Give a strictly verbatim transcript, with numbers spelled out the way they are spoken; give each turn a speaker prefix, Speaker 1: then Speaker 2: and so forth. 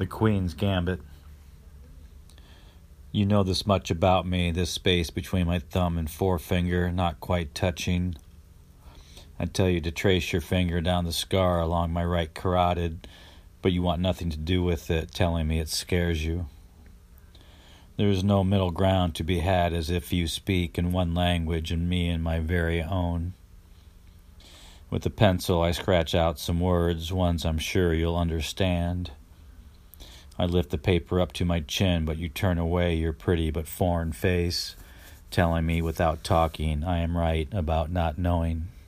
Speaker 1: The Queen's Gambit. You know this much about me, this space between my thumb and forefinger, not quite touching. I tell you to trace your finger down the scar along my right carotid, but you want nothing to do with it, telling me it scares you. There is no middle ground to be had, as if you speak in one language and me in my very own. With a pencil I scratch out some words, ones I'm sure you'll understand. I lift the paper up to my chin, but you turn away your pretty but foreign face, telling me without talking I am right about not knowing.